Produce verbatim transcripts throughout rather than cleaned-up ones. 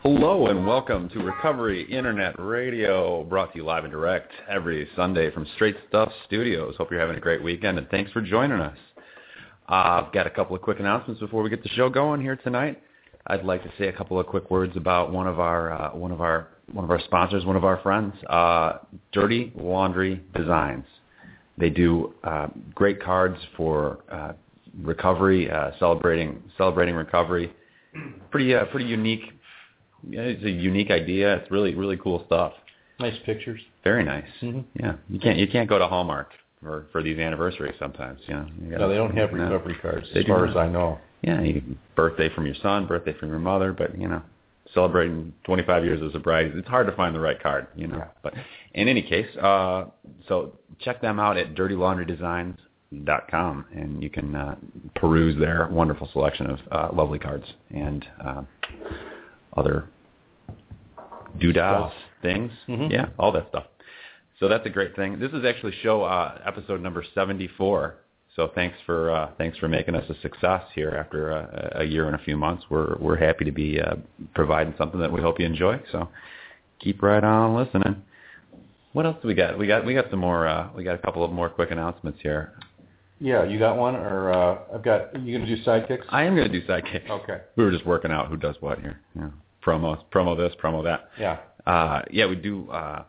Hello and welcome to Recovery Internet Radio, brought to you live and direct every Sunday from Straight Stuff Studios. Hope you're having a great weekend, and thanks for joining us. Uh, I've got a couple of quick announcements before we get the show going here tonight. I'd like to say a couple of quick words about one of our uh, one of our one of our sponsors, one of our friends, uh, Dirty Laundry Designs. They do uh, great cards for uh, recovery, uh, celebrating celebrating recovery. Pretty uh, pretty unique. Yeah, it's a unique idea. It's really, really cool stuff. Nice pictures. Very nice. Mm-hmm. Yeah, you can't you can't go to Hallmark for, for these anniversaries sometimes. You know, you gotta, no, they don't have you know, recovery cards as far not. as I know. Yeah, you, birthday from your son, birthday from your mother, but you know, celebrating twenty-five years of sobriety, it's hard to find the right card. You know, yeah. But in any case, uh, so check them out at dirty laundry designs dot com, and you can uh, peruse their wonderful selection of uh, lovely cards and. Uh, other doodads, things, mm-hmm. yeah, all that stuff. So that's a great thing. This is actually show uh, episode number seventy-four. So thanks for uh, thanks for making us a success here after a, a year and a few months. We're we're happy to be uh, providing something that we hope you enjoy. So keep right on listening. What else do we got? We got we got some more. Uh, we got a couple of more quick announcements here. Yeah, you got one, or uh, I've got. Are you going to do sidekicks? I am going to do sidekicks. Okay. We were just working out who does what here. Yeah. Promo, promo this, promo that. Yeah. Uh, yeah, we do. Uh,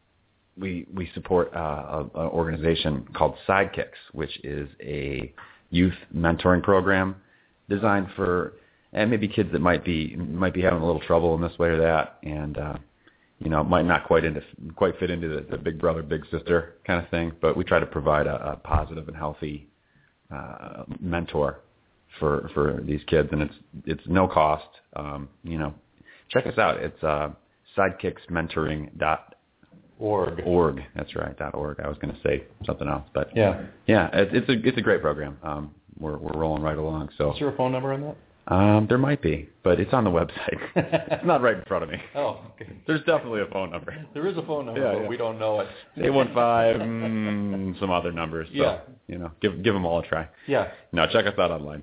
we we support uh, an organization called Sidekicks, which is a youth mentoring program designed for and maybe kids that might be might be having a little trouble in this way or that, and uh, you know might not quite into quite fit into the, the big brother big sister kind of thing. But we try to provide a, a positive and healthy uh, mentor for for these kids, and it's it's no cost. Um, you know. Check us out. It's uh, sidekics mentoring dot org. Org. That's right. Dot org. I was going to say something else, but yeah, yeah, it's, it's a it's a great program. Um, we're we're rolling right along. So, is there a phone number on that? Um, there might be, but it's on the website. It's not right in front of me. Oh, okay. There's definitely a phone number. There is a phone number, yeah, but yeah. we don't know it. eight one five, mm, some other numbers. So, yeah. You know, give give them all a try. Yeah. No, check us out online.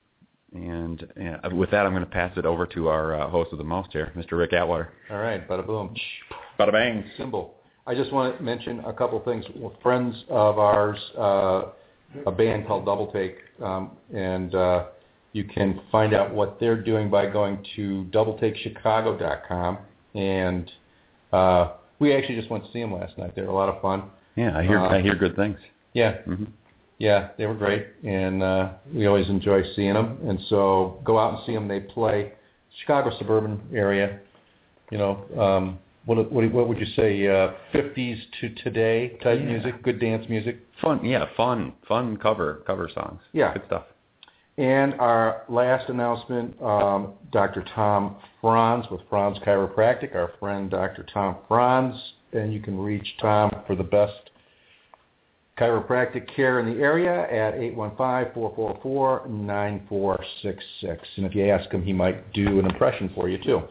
And uh, with that, I'm going to pass it over to our uh, host of the most here, Mister Rick Atwater. All right, bada boom. Bada bang. Symbol. I just want to mention a couple things. Friends of ours, uh, a band called Double Take, um, and uh, you can find out what they're doing by going to double take chicago dot com. And uh, we actually just went to see them last night. They were a lot of fun. Yeah, I hear uh, I hear good things. Yeah. Mm-hmm. Yeah, they were great, and uh, we always enjoy seeing them. And so go out and see them. They play Chicago suburban area. You know, um, what what what would you say? Uh, fifties to today type yeah. music, good dance music. Fun, yeah, fun, fun cover cover songs. Yeah, good stuff. And our last announcement, um, Doctor Tom Franz with Franz Chiropractic, our friend Doctor Tom Franz, and you can reach Tom for the best chiropractic care in the area at eight one five, four four four, nine four six six. And if you ask him, he might do an impression for you, too.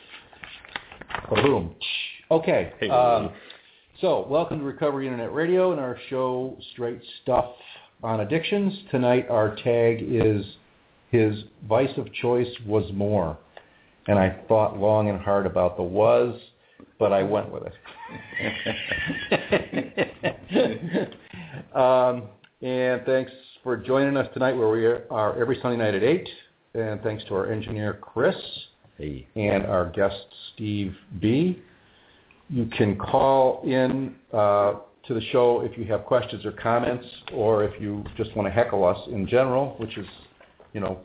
Boom. Okay. Hey, um, so welcome to Recovery Internet Radio and our show, Straight Stuff on Addictions. Tonight, our tag is his vice of choice was more. And I thought long and hard about the was, but I went with it. Um, and thanks for joining us tonight where we are every Sunday night at eight. And thanks to our engineer, Chris, hey. and our guest, Steve B. You can call in uh, to the show if you have questions or comments, or if you just want to heckle us in general, which is, you know,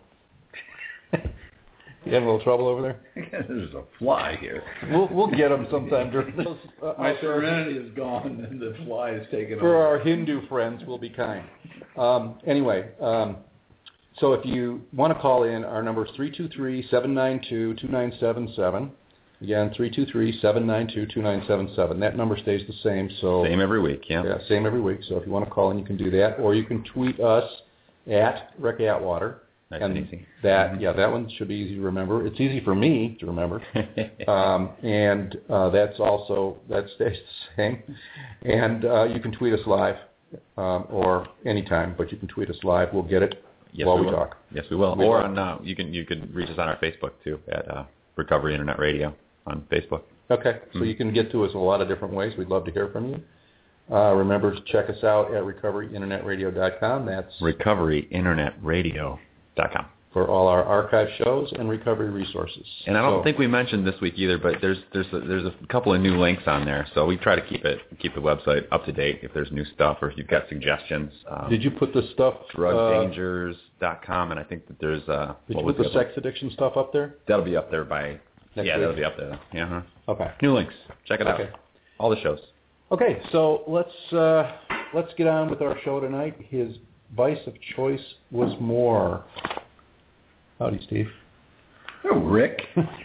you having a little trouble over there? There's a fly here. We'll we'll get them sometime during this. Uh, My serenity is gone, and the fly is taken For over. our Hindu friends, we'll be kind. Um, anyway, um, so if you want to call in, our number is three two three, seven nine two, two nine seven seven. Again, three two three, seven nine two, two nine seven seven. That number stays the same. So Same every week, yeah. Yeah, same every week. So if you want to call in, you can do that. Or you can tweet us at Rick Atwater. Nice and and easy. That, mm-hmm. yeah, that one should be easy to remember. It's easy for me to remember. um, and uh, that's also, that stays the same. And uh, you can tweet us live um, or anytime, but you can tweet us live. We'll get it yes, while we, we will. talk. Yes, we will. We or will. on, uh, you can you can reach us on our Facebook, too, at uh, Recovery Internet Radio on Facebook. Okay, so Mm-hmm. you can get to us in a lot of different ways. We'd love to hear from you. Uh, remember to check us out at recovery internet radio dot com. That's recovery internet radio dot com. For all our archive shows and recovery resources. And I don't so, think we mentioned this week either, but there's there's a, there's a couple of new links on there, so we try to keep it keep the website up to date if there's new stuff or if you've got suggestions. Um, did you put the stuff? drug dangers dot com, and I think that there's uh. Did you put the, the sex addiction stuff up there? That'll be up there by. Next yeah, week? that'll be up there. Yeah. Uh-huh. Okay. New links. Check it okay. out. All the shows. Okay, so let's uh, let's get on with our show tonight. His vice of choice was more. Howdy, Steve. Oh, Rick.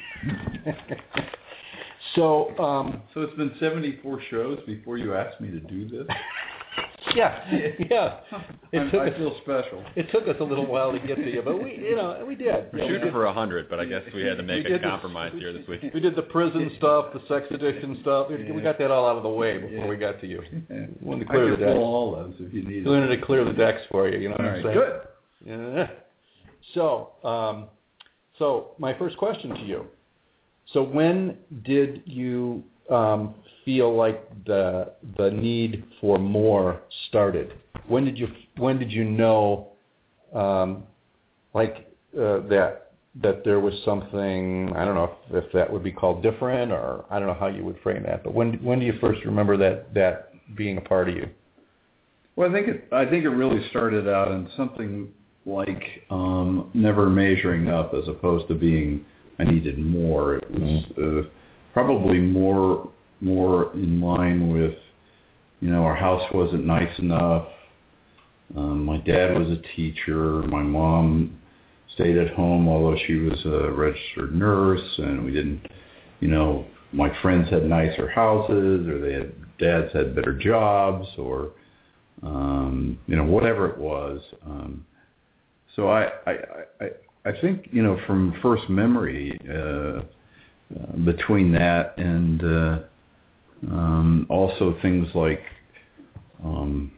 so, um, so it's been seventy-four shows before you asked me to do this? Yeah, yeah. It took I us, feel special. It took us a little while to get to you, but we, you know, we did. We're shooting we for a hundred, but I guess we had to make a compromise this, here this week. We did the prison stuff, the sex addiction stuff. We, yeah. we got that all out of the way before yeah. we got to you. Yeah. We wanted to clear I the decks. all those if you need. We wanted to clear the decks for you. You know all what right, I'm saying? Good. Yeah. So, um, so my first question to you. So when did you um, feel like the the need for more started? When did you when did you know, um, like uh, that that there was something, I don't know if, if that would be called different, or I don't know how you would frame that. But when when do you first remember that that being a part of you? Well, I think it I think it really started out in something like um, never measuring up, as opposed to being I needed more. It was uh, probably more more in line with, you know, our house wasn't nice enough. Um, my dad was a teacher. My mom stayed at home, although she was a registered nurse, and we didn't, you know, my friends had nicer houses, or they had dads had better jobs, or um, you know, whatever it was. Um, so I, I, I, I think, you know, from first memory, uh, uh, between that and uh, um, also things like um,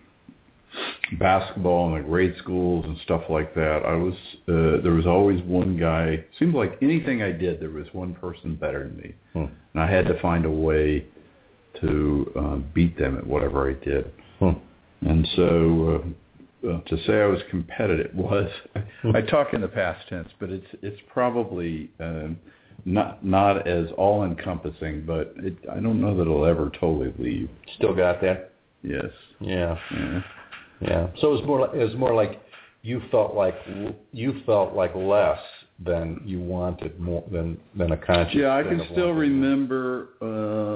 basketball in the grade schools and stuff like that, I was uh, there was always one guy. Seemed like anything I did, there was one person better than me, hmm. and I had to find a way to uh, beat them at whatever I did. Hmm. And so uh, uh, to say I was competitive was I talk in the past tense, but it's it's probably uh, not not as all encompassing, but it, I don't know that it'll ever totally leave. Still got that? Yes. Yeah. Yeah. Yeah. So it was more like, it was more like you felt like you felt like less than you wanted more than than a conscious. Yeah, I can still remember uh,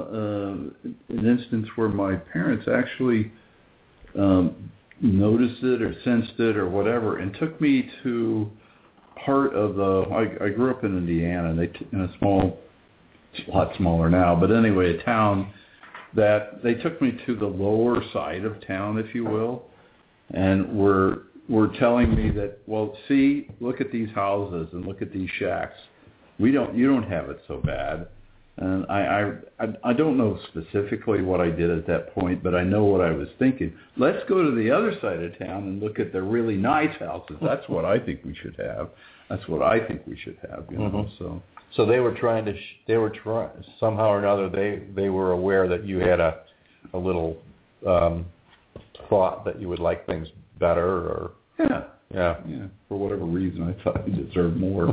uh, an instance where my parents actually um, noticed it or sensed it or whatever, and took me to part of the. I, I grew up in Indiana, and they t- in a small, it's a lot smaller now, but anyway, a town that they took me to the lower side of town, if you will, and were were telling me that, well, see, look at these houses and look at these shacks. We don't, you don't have it so bad. And I, I, I don't know specifically what I did at that point, but I know what I was thinking. Let's go to the other side of town and look at the really nice houses. That's what I think we should have. That's what I think we should have. You know, mm-hmm. so. So they were trying to, sh- they were trying somehow or another. They, they were aware that you had a, a little um, thought that you would like things better, or yeah, yeah, yeah. For whatever reason, I thought you deserved more.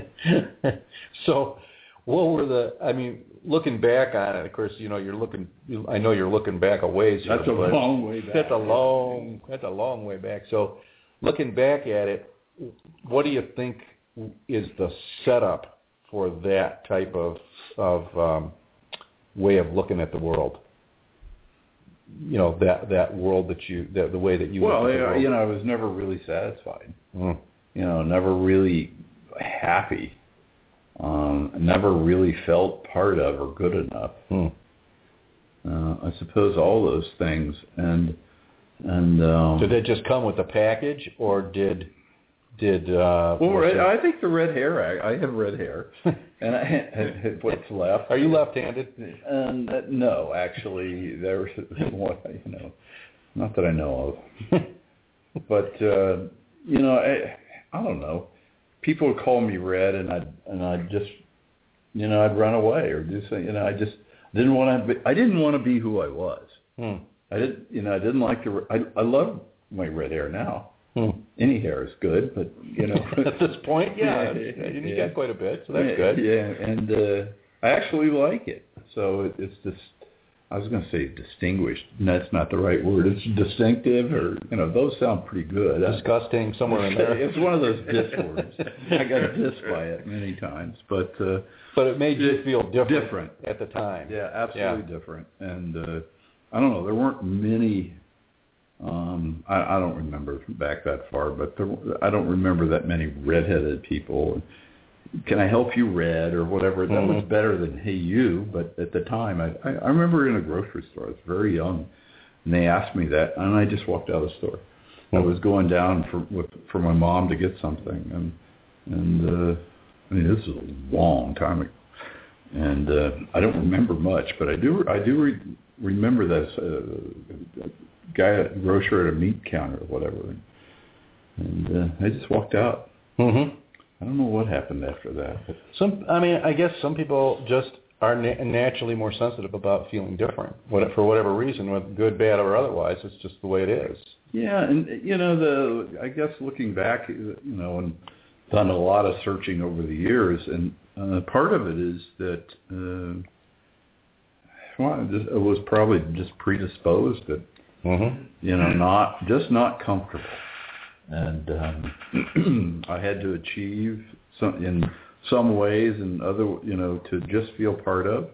So, what were the? I mean, looking back on it, of course, you know, you're looking. I know you're looking back a ways. That's here, a long way back. That's a long. That's a long way back. So, looking back at it, what do you think is the setup for that type of of um, way of looking at the world? You know, that that world that you, that the way that you. Well, look at the world. you know, I was never really satisfied. Mm. You know, never really happy. Um, never really felt part of or good enough. Mm. Uh, I suppose all those things, and and um, did that just come with the package, or did did? Uh, well, red, I think the red hair. I, I have red hair, and I had what's left. Are you left-handed? Um, uh, no, actually, there's one. You know, not that I know of, but uh, you know, I, I don't know. People would call me red, and I and I just you know, I'd run away or do something. You know, I just didn't want to. Be, I didn't want to be who I was. Hmm. I didn't. You know, I didn't like to. I I love my red hair now. Hmm. Any hair is good, but you know, at this point, yeah, yeah, you yeah. got quite a bit, so that's yeah, good. Yeah, and uh, I actually like it. So it, it's just. I was going to say distinguished, and that's not the right word. It's distinctive, or, you know, those sound pretty good. Disgusting, somewhere in there. It's one of those diss words. I got dissed by it many times, but uh, but it made you feel different, different at the time. Yeah, absolutely yeah. different. And uh, I don't know, there weren't many. Um, I, I don't remember back that far, but there, I don't remember that many redheaded people. Can I help you, Red, or whatever? That mm-hmm. was better than Hey You, but at the time, I, I, I remember in a grocery store, I was very young, and they asked me that, and I just walked out of the store. Mm-hmm. I was going down for with, for my mom to get something, and and uh, I mean, this is a long time ago, and uh, I don't remember much, but I do I do re- remember that uh, guy at grocer at a meat counter or whatever, and, and uh, I just walked out. Mm-hmm. I don't know what happened after that. Some, I mean, I guess some people just are na- naturally more sensitive about feeling different, what, for whatever reason, whether good, bad, or otherwise. It's just the way it is. Yeah, and you know, the I guess looking back, you know, and done a lot of searching over the years, and uh, part of it is that uh, well, I just, I was probably just predisposed that mm-hmm. you know, not just not comfortable. And um, I had to achieve some in some ways, and other, you know, to just feel part of.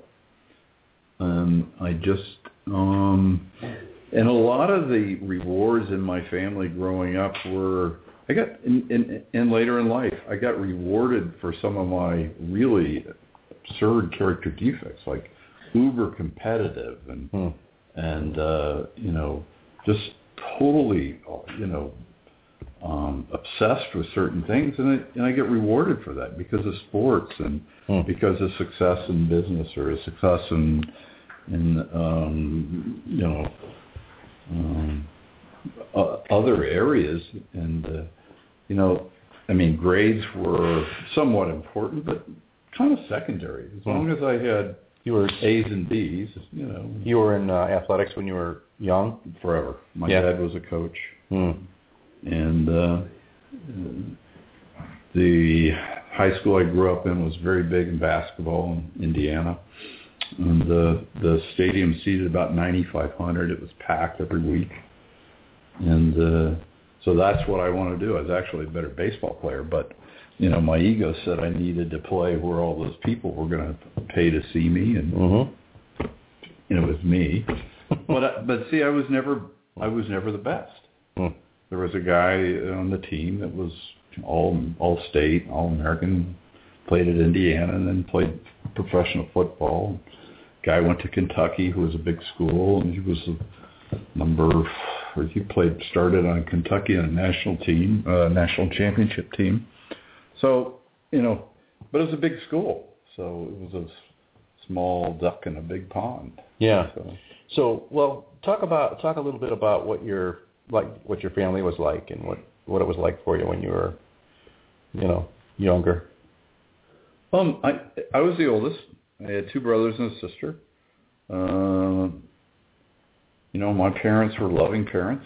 Um, I just, um, and a lot of the rewards in my family growing up were, I got, in, in, in later in life, I got rewarded for some of my really absurd character defects, like uber competitive and hmm. and uh, you know, just totally, you know. Um, obsessed with certain things, and I, and I get rewarded for that because of sports and hmm. because of success in business or success in, in um, you know, um, uh, other areas. And, uh, you know, I mean, grades were somewhat important, but kind of secondary. As long as I had you were A's and B's, you know. You were in uh, athletics when you were young? Forever. My yeah. dad was a coach. Hmm. And uh, the high school I grew up in was very big in basketball in Indiana. And the the stadium seated about ninety-five hundred. It was packed every week. And uh, so that's what I want to do. I was actually a better baseball player, but you know, my ego said I needed to play where all those people were going to pay to see me, and mm-hmm. you know, it was me. but I, but see, I was never I was never the best. Mm. There was a guy on the team that was all all state, all American, played at Indiana, and then played professional football. Guy went to Kentucky, who was a big school, and he was a number. Or he played, started on Kentucky on a national team, uh, national championship team. So you know, but it was a big school, so it was a small duck in a big pond. Yeah. So, so well, talk about talk a little bit about what your like what your family was like and what, what it was like for you when you were, you know, younger. Um, I I was the oldest. I had two brothers and a sister. Uh, you know, my parents were loving parents,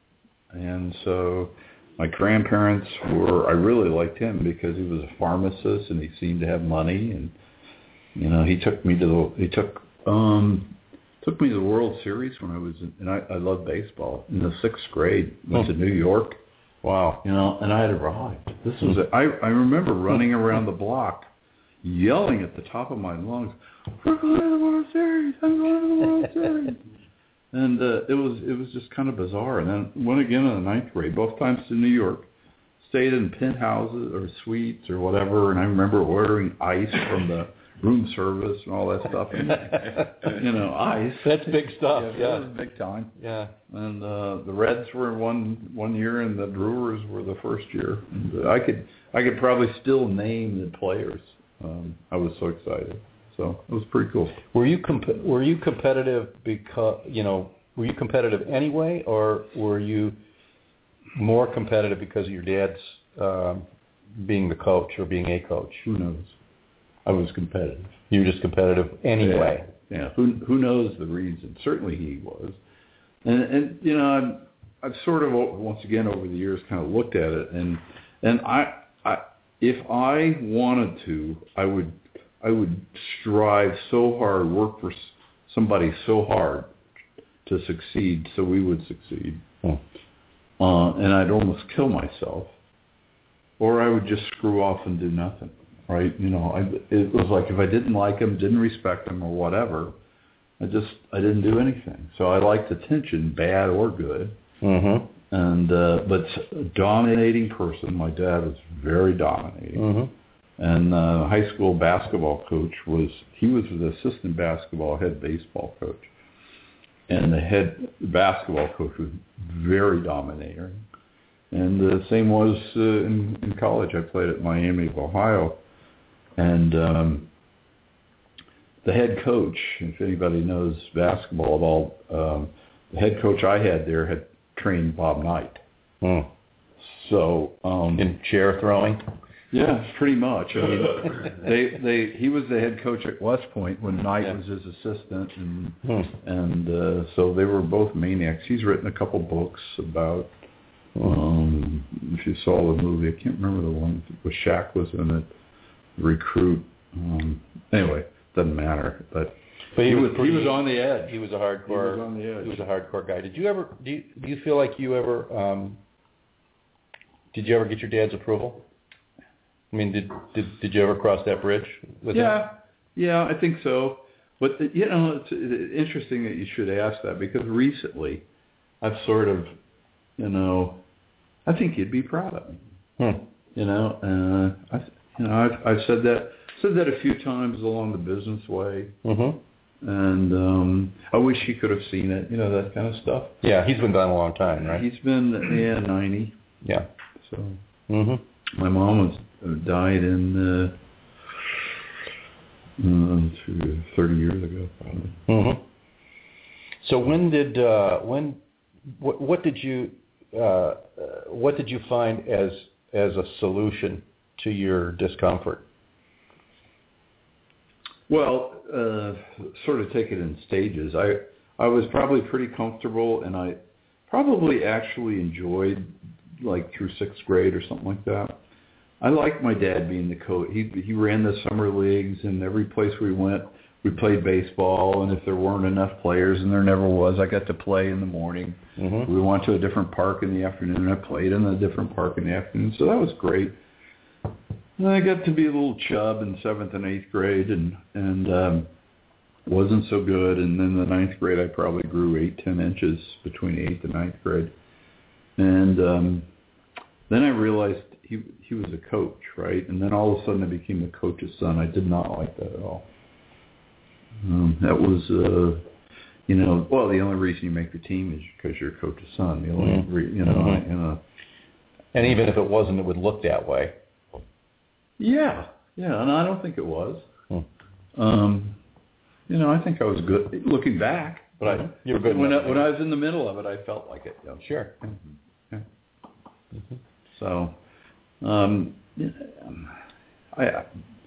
and so my grandparents were. I really liked him because he was a pharmacist and he seemed to have money, and you know, he took me to the he took um. Took me to the World Series when I was in, and I, I loved baseball. In the sixth grade, went to New York. Wow. You know, and I had arrived. This was a, I, I remember running around the block, yelling at the top of my lungs, "We're going to the World Series! I'm going to the World Series!" And uh, it was it was just kind of bizarre. And then went again in the ninth grade, both times to New York. Stayed in penthouses or suites or whatever, and I remember ordering ice from the room service and all that stuff. And, you know, ice. That's big stuff. Yeah, yeah. That was big time. Yeah. And uh, the Reds were one one year, and the Brewers were the first year. And I could I could probably still name the players. Um, I was so excited. So it was pretty cool. Were you comp- were you competitive because you know were you competitive anyway, or were you more competitive because of your dad's um, being the coach or being a coach? Who knows? I was competitive. You were just competitive anyway. Yeah. yeah. Who who knows the reason? Certainly he was. And and you know, I'm, I've sort of once again over the years kind of looked at it, and and I I if I wanted to, I would I would strive so hard, work for somebody so hard to succeed, so we would succeed. Hmm. Uh, and I'd almost kill myself, or I would just screw off and do nothing. Right? You know, I, it was like if I didn't like him, didn't respect him, or whatever, I just I didn't do anything. So I liked attention, bad or good. Mm-hmm. And uh, but a dominating person. My dad was very dominating. Mm-hmm. And uh, high school basketball coach was he was the assistant basketball head baseball coach, and the head basketball coach was very dominating. And the same was uh, in, in college. I played at Miami of Ohio, and um, the head coach, if anybody knows basketball at all, um, the head coach I had there had trained Bob Knight. Mm. So um, in chair throwing. Yeah, pretty much. I mean, they they he was the head coach at West Point when Knight yeah. was his assistant, and hmm. and uh, so they were both maniacs. He's written a couple books about. Um, if you saw the movie, I can't remember the one with Shaq was in it. Recruit. Um, anyway, doesn't matter. But, but he, he was was pretty, he was on the edge. He was a hardcore. He was on the edge. He was a hardcore guy. Did you ever? Do you, do you feel like you ever? Um, did you ever get your dad's approval? I mean, did did did you ever cross that bridge with yeah, him? Yeah, I think so. But the, you know, it's, it's interesting that you should ask that because recently, I've sort of, you know, I think you'd be proud of me. Hmm. You know, uh, I, you know, I've I've said that said that a few times along the business way, Mm-hmm. and um, I wish he could have seen it. You know, that kind of stuff. Yeah, he's been gone a long time, right? He's been yeah ninety. Yeah. So Mm-hmm. my mom was died in uh, uh, thirty years ago, probably. Mm-hmm. So when did uh, when what, what did you uh, what did you find as as a solution to your discomfort? Well, uh, sort of take it in stages. I I was probably pretty comfortable, and I probably actually enjoyed like through sixth grade or something like that. I liked my dad being the coach. He he ran the summer leagues, and every place we went, we played baseball. And if there weren't enough players, and there never was, I got to play in the morning. Mm-hmm. We went to a different park in the afternoon, and I played in a different park in the afternoon. So that was great. And I got to be a little chub in seventh and eighth grade, and and um, wasn't so good. And then the ninth grade, I probably grew eight, ten inches between eighth and ninth grade. And um, then I realized he he was a coach, right? And then all of a sudden I became a coach's son. I did not like that at all. Um, that was, uh, you know, well, the only reason you make the team is because you're a coach's son. The only, Mm-hmm. re- you know, Mm-hmm. you know. And even if it wasn't, it would look that way. Yeah, yeah, and I don't think it was. Hmm. Um, you know, I think I was good looking back, but I you were good when enough, I, when I was in the middle of it, I felt like it. You know. Sure. Yeah. Mm-hmm. So, um, yeah, I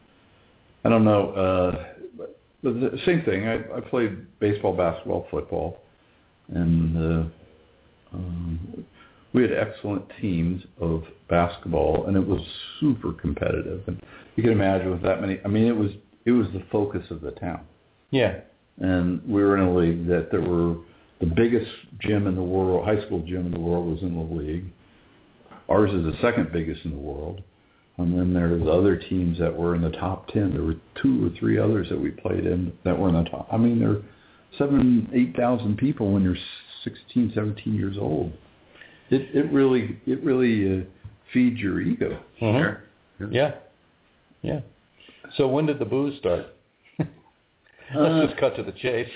I don't know, uh, but, but the same thing. I, I played baseball, basketball, football, and uh, um, we had excellent teams of basketball, and it was super competitive. And you can imagine with that many. I mean, it was it was the focus of the town. Yeah. And we were in a league that there were the biggest gym in the world, high school gym in the world was in the league. Ours is the second biggest in the world. And then there's other teams that were in the top ten. There were two or three others that we played in that were in the top. I mean, there are seven, eight thousand people when you're sixteen, seventeen years old. It it really it really uh, feeds your ego. Mm-hmm. Sure. Yeah. Yeah. So when did the booze start? Let's Uh, just cut to the chase.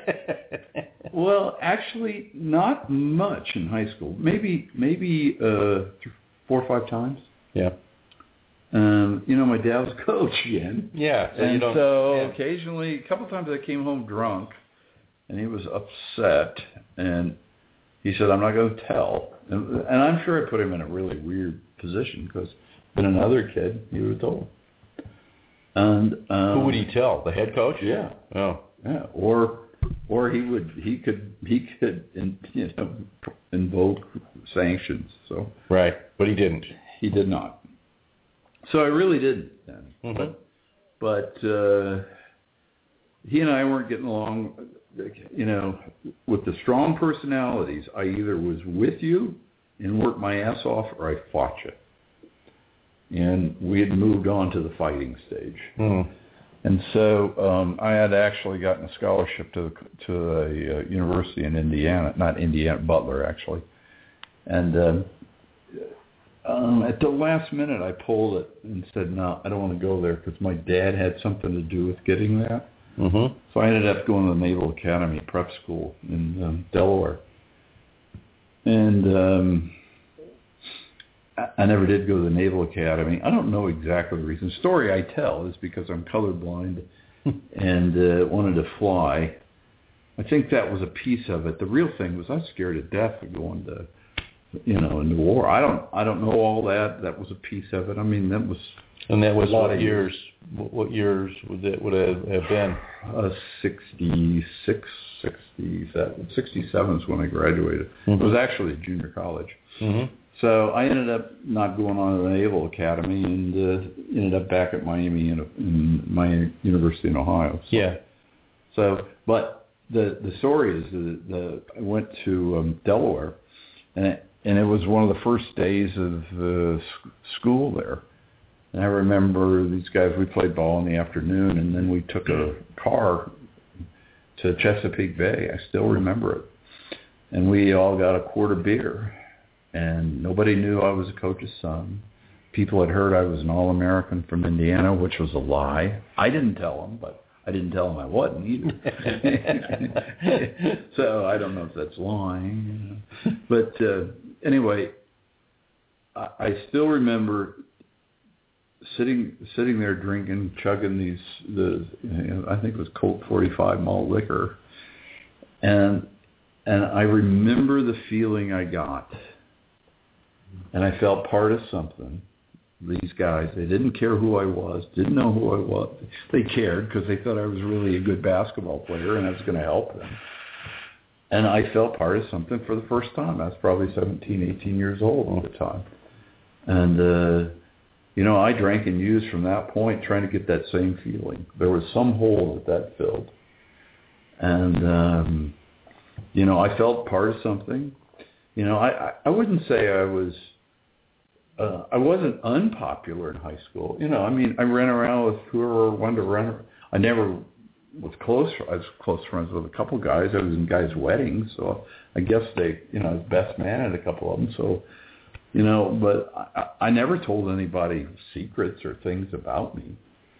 Well, actually, not much in high school. Maybe maybe uh, th- four or five times. Yeah. Um, you know, my dad was a coach again. Yeah. So And you don't, so yeah. occasionally, a couple of times I came home drunk, and he was upset, and he said, "I'm not going to tell." And, and I'm sure I put him in a really weird position because been another kid, he would have told. And um, who would he tell? The head coach? Yeah. Oh, yeah. Or or he would he could he could you know invoke sanctions. So right, but he didn't. He did not. So I really didn't then. Mm-hmm. But but uh, he and I weren't getting along. You know, with the strong personalities, I either was with you and worked my ass off, or I fought you. And we had moved on to the fighting stage. Mm. And so um, I had actually gotten a scholarship to to a uh, university in Indiana, not Indiana, Butler actually. And um, um, at the last minute, I pulled it and said, "No, I don't want to go there," because my dad had something to do with getting that. Mm-hmm. So I ended up going to the Naval Academy Prep School in um, Delaware. And um, I never did go to the Naval Academy. I don't know exactly the reason. The story I tell is because I'm colorblind and uh, wanted to fly. I think that was a piece of it. The real thing was I was scared to death of going to, you know, into war. I don't, I don't know all that. That was a piece of it. I mean, that was. And that was a lot what of years? What years would that would have, have been? Uh, sixty-six, sixty-seven. sixty-seven is when I graduated. Mm-hmm. It was actually a junior college. Mm-hmm. So I ended up not going on to the Naval Academy and uh, ended up back at Miami in, in my university in Ohio. So, yeah. So, but the the story is that the, I went to um, Delaware, and it, and it was one of the first days of uh, school there. And I remember these guys, we played ball in the afternoon, and then we took a car to Chesapeake Bay. I still remember it. And we all got a quart of beer. And nobody knew I was a coach's son. People had heard I was an All-American from Indiana, which was a lie. I didn't tell them, but I didn't tell them I wasn't either. So I don't know if that's lying. But uh, anyway, I, I still remember sitting sitting there drinking, chugging these, the you know, I think it was Colt forty-five malt liquor. And and I remember the feeling I got. And I felt part of something. These guys, they didn't care who I was, didn't know who I was. They cared because they thought I was really a good basketball player and I was going to help them. And I felt part of something for the first time. I was probably seventeen, eighteen years old at the time. And, uh, you know, I drank and used from that point trying to get that same feeling. There was some hole that that filled. And, um, you know, I felt part of something. You know, I, I wouldn't say I was, uh, I wasn't unpopular in high school. You know, I mean, I ran around with whoever wanted to run. I never was close. I was close friends with a couple guys. I was in guys' weddings, so I guess they, you know, I was best man at a couple of them. So, you know, but I, I never told anybody secrets or things about me.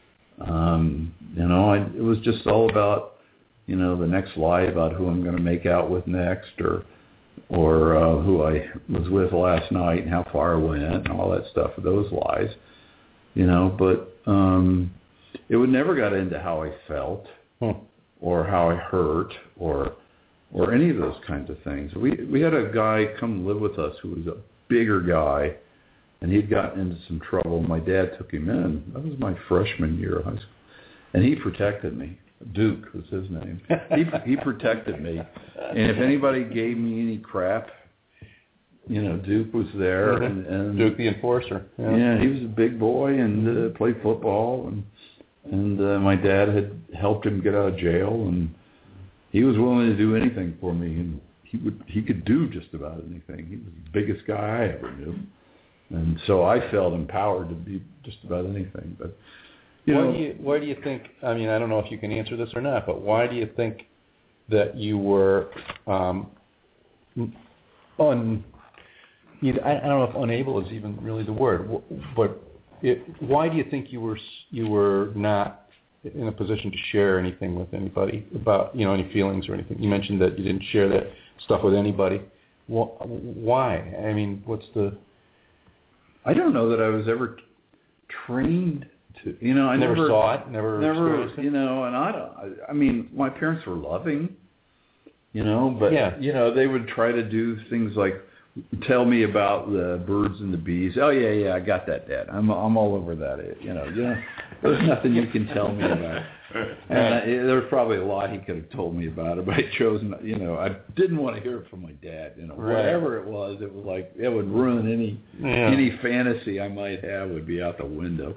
Um, you know, I, it was just all about, you know, the next lie about who I'm going to make out with next, or or uh, who I was with last night and how far I went and all that stuff, those lies, you know, but um, it would never got into how I felt hmm. or how I hurt or or any of those kinds of things. We we had a guy come live with us who was a bigger guy, and he'd gotten into some trouble. My dad took him in. That was my freshman year of high school, and he protected me. Duke was his name. He he protected me, and if anybody gave me any crap, you know, Duke was there. Mm-hmm. and, and Duke the enforcer. Yeah. yeah, he was a big boy and uh, played football, and and uh, my dad had helped him get out of jail, and he was willing to do anything for me, and he would he could do just about anything. He was the biggest guy I ever knew, and so I felt empowered to be just about anything, but. You why know, do you why do you think? I mean, I don't know if you can answer this or not, but why do you think that you were um, un? I don't know if unable is even really the word, but it, why do you think you were you were not in a position to share anything with anybody about, you know, any feelings or anything? You mentioned that you didn't share that stuff with anybody. Why? I mean, what's the? I don't know that I was ever trained. To, you know, I never, never saw it, never, never, it? you know, and I don't. I, I mean, my parents were loving, you know, but yeah. you know, they would try to do things like tell me about the birds and the bees. Oh yeah, yeah, I got that, Dad. I'm I'm all over that. You know, you know, there's nothing you can tell me about. And I, there was probably a lot he could have told me about it, but I chose not. You know, I didn't want to hear it from my dad. You know, right. whatever it was, it was like it would ruin any yeah. any fantasy I might have would be out the window.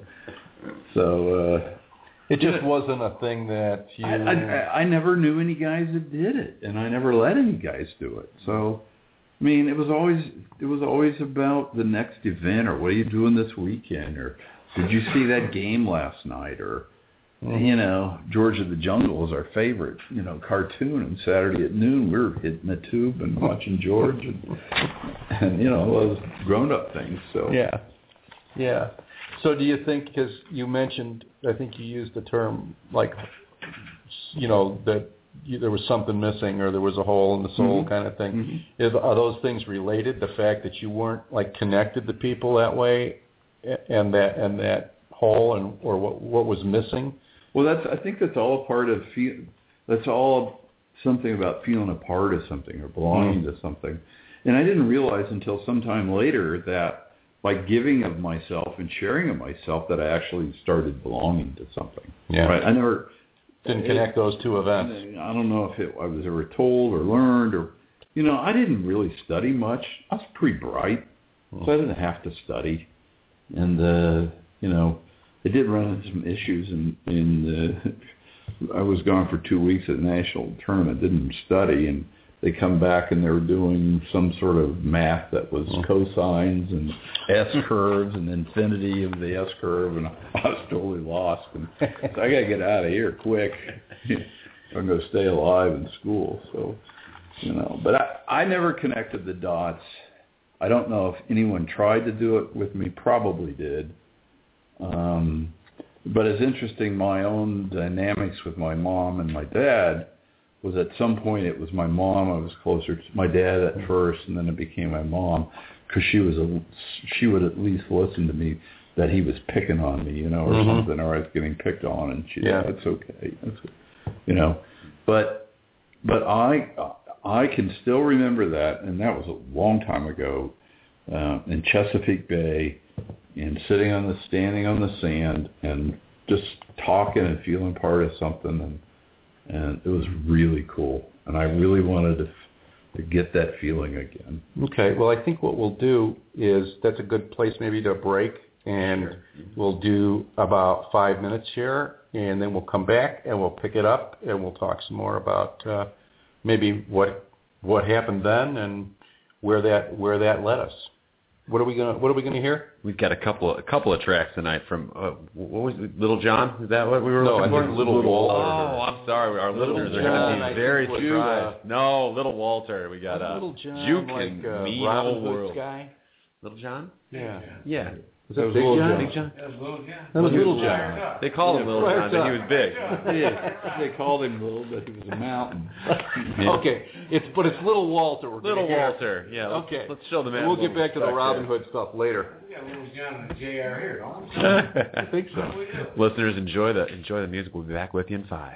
So. uh It just wasn't a thing that you... I, I, I never knew any guys that did it, and I never let any guys do it. So, I mean, it was always it was always about the next event, or what are you doing this weekend, or did you see that game last night, or, mm-hmm. you know, George of the Jungle is our favorite, you know, cartoon, and Saturday at noon we were hitting the tube and watching George, and, and you know, those grown-up things. So yeah, yeah. So do you think, because you mentioned, I think you used the term, like, you know, that you, there was something missing or there was a hole in the soul mm-hmm. kind of thing. Mm-hmm. Is, are those things related, the fact that you weren't, like, connected to people that way and that and that hole and or what what was missing? Well, that's I think that's all a part of, feel, that's all something about feeling a part of something or belonging mm-hmm. to something. And I didn't realize until sometime later that by giving of myself and sharing of myself that I actually started belonging to something. Yeah. Right? I never... Didn't connect it, those two events. I don't know if it, I was ever told or learned or... You know, I didn't really study much. I was pretty bright, so I didn't have to study. And, uh, you know, I did run into some issues in... in uh, I was gone for two weeks at the national tournament, didn't study, and they come back and they were doing some sort of math that was cosines and S-curves and infinity of the S-curve, and I was totally lost. And so I got to get out of here quick if I'm going to stay alive in school. So, you know, but I, I never connected the dots. I don't know if anyone tried to do it with me, probably did. Um, but it's interesting, my own dynamics with my mom and my dad was at some point it was my mom. I was closer to my dad at first, and then it became my mom because she was a, she would at least listen to me that he was picking on me, you know, or mm-hmm. something, or I was getting picked on, and she, yeah, it's okay, it's, you know, but but I I can still remember that, and that was a long time ago uh, in Chesapeake Bay, and sitting on the standing on the sand and just talking and feeling part of something, and. And it was really cool, and I really wanted to, to get that feeling again. Okay, well, I think what we'll do is that's a good place maybe to break, and sure. we'll do about five minutes here, and then we'll come back and we'll pick it up, and we'll talk some more about uh, maybe what what happened then and where that where that led us. What are we gonna What are we gonna hear? We've got a couple a couple of tracks tonight from uh, what was it, Little John? Is that what we were no, looking I for? think Little, Little Walter. Oh, I'm sorry. Our Little listeners John, are going to be very surprised. Uh, no, Little Walter. We got a Little John, Juke like and uh, me Robin whole Hood's world. guy. Little John? Yeah. Yeah. Was that was Big Little John? John. Big John? That was Little John. That was Little John. They called him Yeah, Little John, but up. he was big. Yeah, they called him little, but he was a mountain. Yeah. Okay, it's but it's Little Walter. We're Little hear. Walter. Yeah. Let's, Okay. Let's show the man. We'll get back to the Robin Hood. Hood stuff later. We got Little John and J R here, don't we? I think so. Listeners, enjoy the enjoy the music. We'll be back with you in five.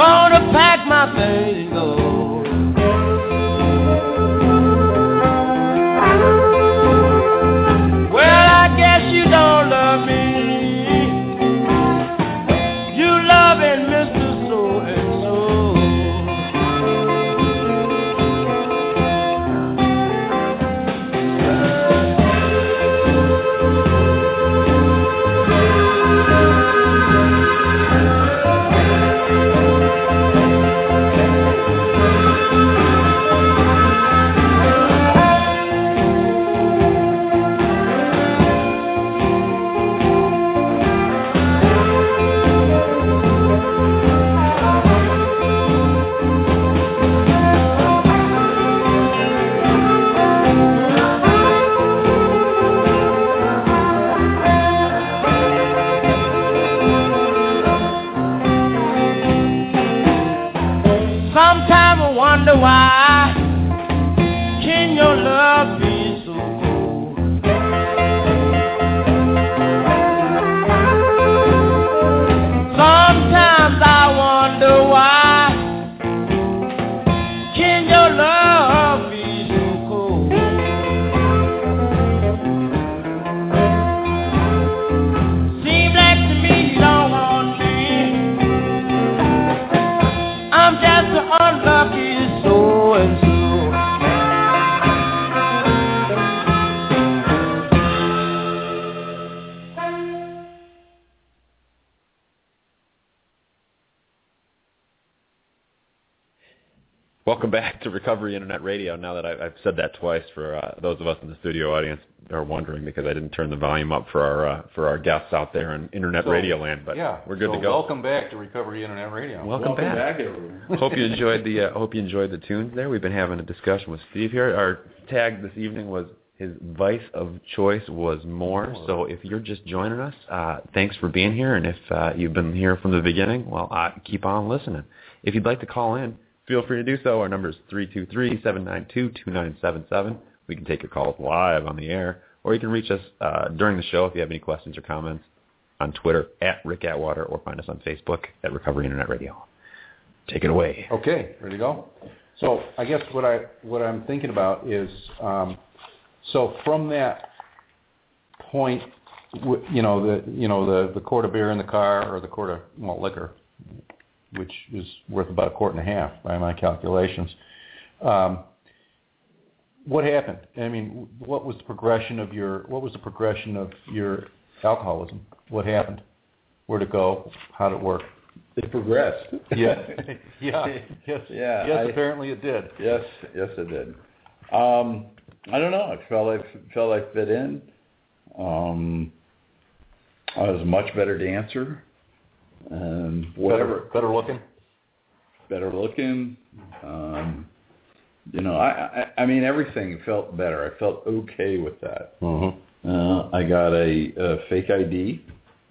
gonna pack my things and go. Well, I guess you don't love me. You loving Mister So and So. Wonder why can your love be so cold? Sometimes I wonder why can your love be so cold? Seems like to me you don't want me. I'm just an unlucky so and so. Welcome back to Recovery Internet Radio. Now that I've, I've said that twice, for uh, those of us in the studio audience are wondering because I didn't turn the volume up for our uh, for our guests out there in Internet So, Radio land. But yeah, we're good so to go. Welcome back to Recovery Internet Radio. Welcome, Welcome back. back, everyone. hope you enjoyed the uh, hope you enjoyed the tunes there. We've been having a discussion with Steve here. Our tag this evening was his vice of choice was more. So if you're just joining us, uh, thanks for being here. And if uh, you've been here from the beginning, well, uh, keep on listening. If you'd like to call in, feel free to do so. Our number is three two three, seven nine two, two nine seven seven. We can take your calls live on the air, or you can reach us uh, during the show if you have any questions or comments on Twitter at Rick Atwater, or find us on Facebook at Recovery Internet Radio. Take it away. Okay, ready to go? So I guess what I what I'm thinking about is, um, so from that point, w- you know the you know the the quart of beer in the car, or the quart of malt liquor, which is worth about a quart and a half by my calculations. Um, what happened? I mean, what was the progression of your what was the progression of your alcoholism? What happened? Where'd it go? How did it work? It progressed. Yeah, yeah, yes, Yeah, yes. I- Apparently, it did. Yes, yes, it did. Um, I don't know. I felt I felt I fit in. Um, I was a much better dancer. Um, whatever. Better, better looking. Better looking. Um, you know, I, I I mean everything felt better. I felt okay with that. Mm-hmm. Uh, I got a, a fake I D,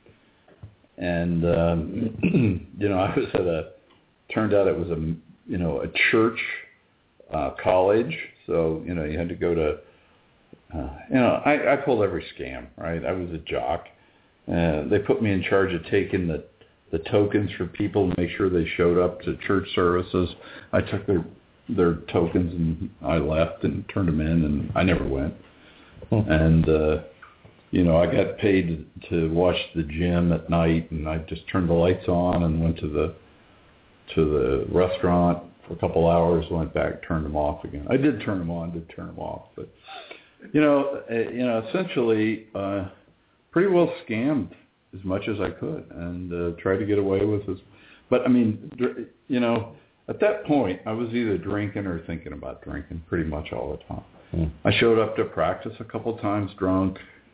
and um, you know, I was at a. Turned out it was a you know a church uh, college, so you know you had to go to. Uh, you know, I, I pulled every scam, right? I was a jock. Uh, they put me in charge of taking the the tokens for people to make sure they showed up to church services. I took their their tokens and I left and turned them in, and I never went. Hmm. And uh, you know, I got paid to watch the gym at night, and I just turned the lights on and went to the to the restaurant for a couple hours, went back, turned them off again. I did turn them on, did turn them off, but you know, uh, you know, essentially, uh, pretty well scammed as much as I could, and uh, tried to get away with this. But I mean, dr- you know, at that point, I was either drinking or thinking about drinking pretty much all the time. Mm. I showed up to practice a couple times drunk.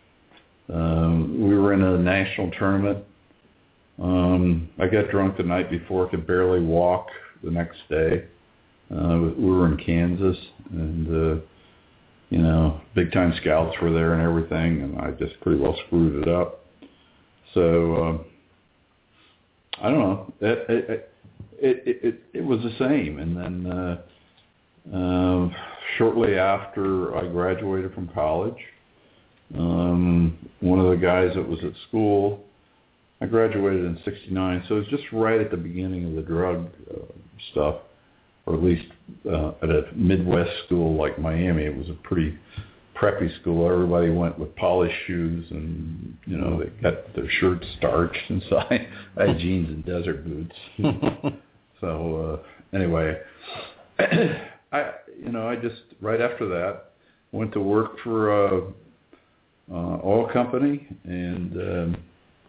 Um, we were in a national tournament. Um, I got drunk the night before, could barely walk the next day. Uh, we were in Kansas, and uh, you know, big time scouts were there and everything, and I just pretty well screwed it up. So um, I don't know. It it, it it it was the same, and then uh, uh, shortly after I graduated from college, um, one of the guys that was at school I graduated in sixty-nine, so it was just right at the beginning of the drug uh, stuff, or at least uh, at a Midwest school like Miami. It was a pretty preppy school. Everybody went with polished shoes, and you know they got their shirts starched inside. I had jeans and desert boots. So uh, anyway, I you know I just right after that went to work for a, a oil company, and um,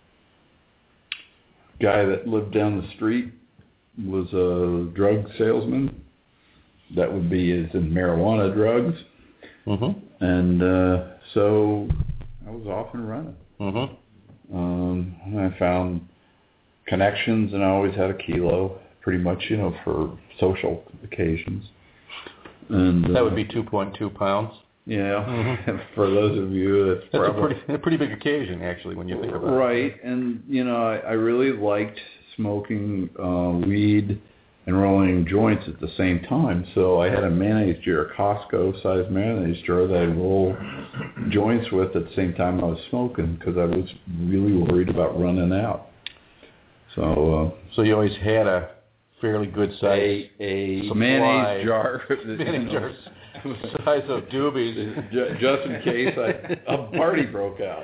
guy that lived down the street was a drug salesman. That would be as in marijuana drugs. Mm-hmm. And uh, so I was off and running. Mm-hmm. Um, and I found connections, and I always had a kilo, pretty much, you know, for social occasions. And that uh, would be two point two pounds. Yeah, mm-hmm. For those of you, that's, that's probably a pretty, a pretty big occasion, actually, when you think about right. it. Right, and you know, I, I really liked smoking uh, weed and rolling joints at the same time. So I had a mayonnaise jar, a Costco-sized mayonnaise jar that I roll joints with at the same time I was smoking, because I was really worried about running out. So, uh, so you always had a fairly good size a, a mayonnaise jar, mayonnaise jars. The size of doobies. Just in case I, a party broke out.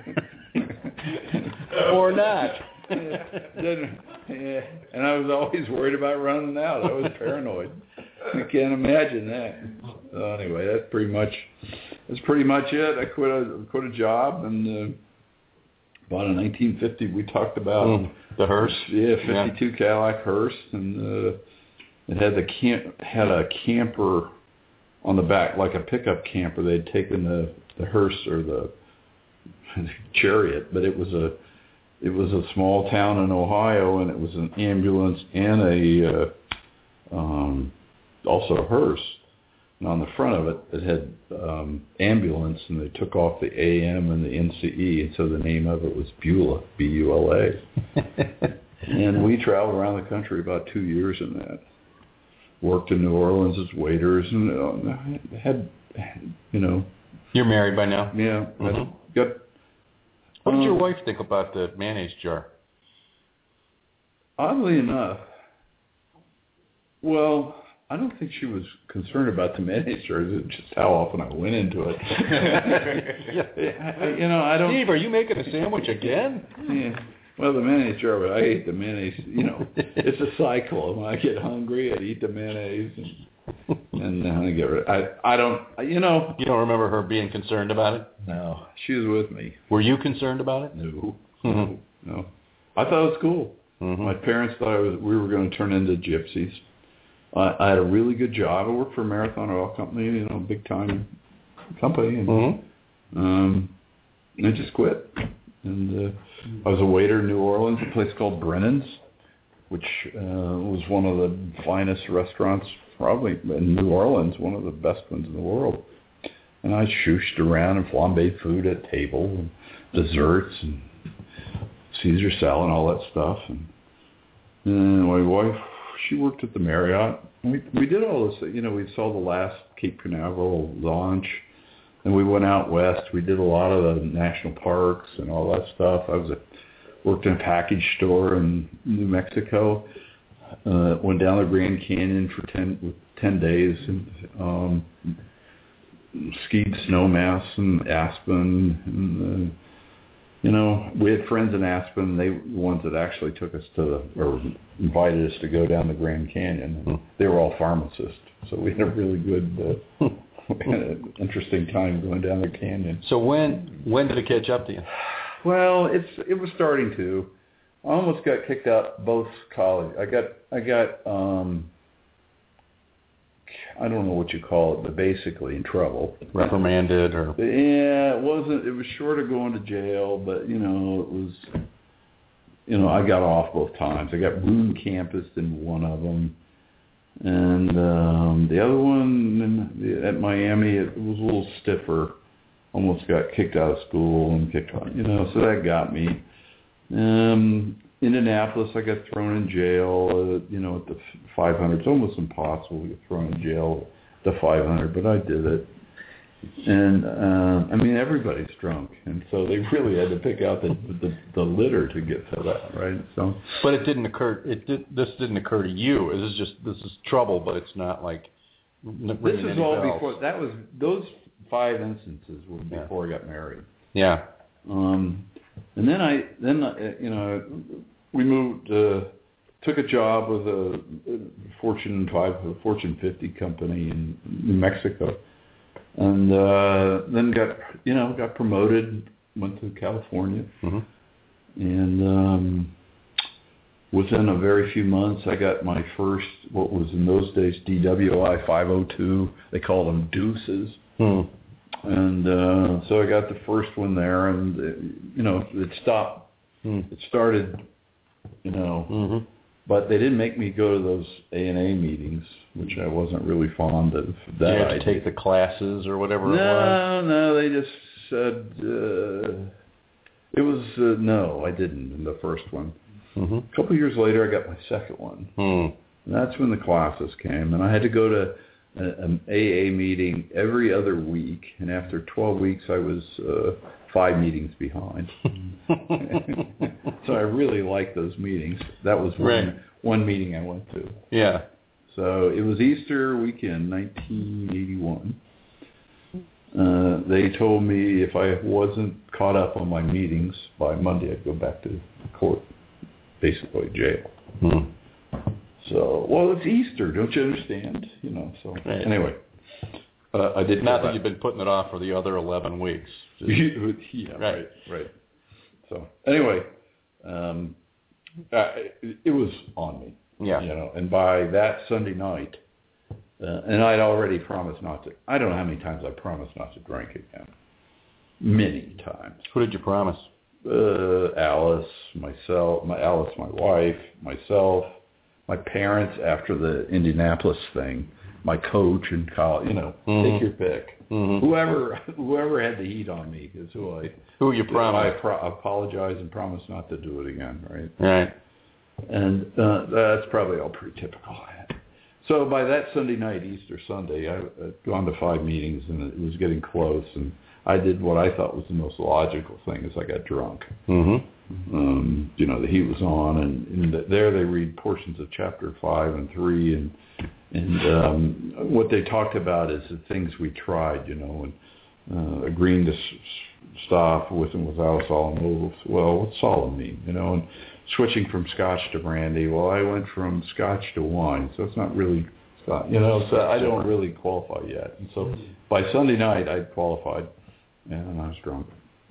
Or not. Yeah. And I was always worried about running out. I was paranoid. I can't imagine that. So anyway, that's pretty much that's pretty much it. I quit a quit a job, and uh, about in nineteen fifty we talked about mm, the hearse. Yeah, fifty-two yeah. Cadillac hearse, and uh, it had the camp had a camper on the back, like a pickup camper. They'd taken the, the hearse or the, the chariot, but it was a it was a small town in Ohio, and it was an ambulance and a uh, um, also a hearse. And on the front of it, it had um, ambulance, and they took off the A M and the N C E, and so the name of it was Beulah, B U L A. And we traveled around the country about two years in that. Worked in New Orleans as waiters, and uh, had, you know. You're married by now? Yeah. Mm-hmm. Got, what did um, your wife think about the mayonnaise jar? Oddly enough, well, I don't think she was concerned about the mayonnaise jar. It's just how often I went into it. I, you know, I don't. Steve, are you making a sandwich again? Yeah. Well, the mayonnaise jar, but I ate the mayonnaise. You know, it's a cycle. When I get hungry, I eat the mayonnaise, and, and then I get rid. I I don't. You know. You don't remember her being concerned about it? No, she was with me. Were you concerned about it? No. Mm-hmm. No. No. I thought it was cool. Mm-hmm. My parents thought I was. We were going to turn into gypsies. Uh, I had a really good job. I worked for Marathon Oil Company, you know, big time company, and mm-hmm. um, I just quit. And uh, I was a waiter in New Orleans, a place called Brennan's, which uh, was one of the finest restaurants probably in New Orleans, one of the best ones in the world. And I shooshed around and flambéed food at table, and desserts, and Caesar salad, and all that stuff. And, and my wife, she worked at the Marriott. We we did all this. You know, we saw the last Cape Canaveral launch. And we went out west. We did a lot of the national parks and all that stuff. I was a, worked in a package store in New Mexico. Uh, went down the Grand Canyon for ten, ten days and um, skied Snowmass and Aspen. And, uh, you know, we had friends in Aspen. They were the ones that actually took us to the, or invited us to go down the Grand Canyon. And they were all pharmacists, so we had a really good. Uh, We had an interesting time going down the canyon. So when when did it catch up to you? Well, it's it was starting to. I almost got kicked out both college. I got I got um, I don't know what you call it, but basically in trouble. Reprimanded or yeah, it wasn't. It was short of going to jail, but you know it was. You know, I got off both times. I got boot campused in one of them. And um, the other one in, at Miami, it was a little stiffer. Almost got kicked out of school and kicked out, you know, so that got me. Um, Indianapolis, I got thrown in jail, uh, you know, at the five hundred. It's almost impossible to get thrown in jail at the five hundred, but I did it. And uh, I mean, everybody's drunk, and so they really had to pick out the the, the litter to get to that, right? So, but it didn't occur. It did. This didn't occur to you. This is just this is trouble, but it's not like. This is all bells. Before that was those five instances were before yeah. I got married. Yeah. Um, and then I then uh, you know we moved. Uh, took a job with a Fortune five, a Fortune fifty company in New Mexico. And uh, then got, you know, got promoted, went to California. Mm-hmm. And um, within a very few months, I got my first, what was in those days, D W I five oh two. They called them deuces. Mm. And uh, so I got the first one there, and, it, you know, it stopped. Mm. It started, you know, mm-hmm. but they didn't make me go to those A and A meetings, which I wasn't really fond of. That you had to idea. take the classes or whatever no, it was? No, no, they just said, uh, it was, uh, no, I didn't in the first one. Mm-hmm. A couple of years later, I got my second one. Mm. And that's when the classes came, and I had to go to a, an A A meeting every other week, and after twelve weeks, I was uh, five meetings behind. So I really liked those meetings. That was one, right. one meeting I went to. Yeah. So it was Easter weekend, nineteen eighty-one. Uh, they told me if I wasn't caught up on my meetings by Monday, I'd go back to court, basically jail. Hmm. So, well, it's Easter, don't you understand? You know. So right. anyway, uh, I did not that you've been putting it off for the other eleven weeks. Just, yeah, right, right, right. So anyway, um, uh, it, it was on me. Yeah. You know, and by that Sunday night, uh, and I'd already promised not to. I don't know how many times I promised not to drink again. Many times. Who did you promise? Uh, Alice, myself, my Alice, my wife, myself, my parents after the Indianapolis thing, my coach in college. You know, mm-hmm. take your pick. Mm-hmm. Whoever, whoever had the heat on me is who I. Who you promised? I pro- apologize and promise not to do it again. Right. Right. And uh, that's probably all pretty typical. So by that Sunday night, Easter Sunday, I had gone to five meetings, and it was getting close, and I did what I thought was the most logical thing, is I got drunk. Mm-hmm. Um, you know, the heat was on, and, and the, there they read portions of chapter five and three, and and um, what they talked about is the things we tried, you know, and uh, agreeing to s- stop with and without solemn. Well, what's solemn mean, you know, and switching from scotch to brandy. Well, I went from scotch to wine, so it's not really scotch, you know, so I don't really qualify yet. And so by Sunday night, I qualified, and I was drunk.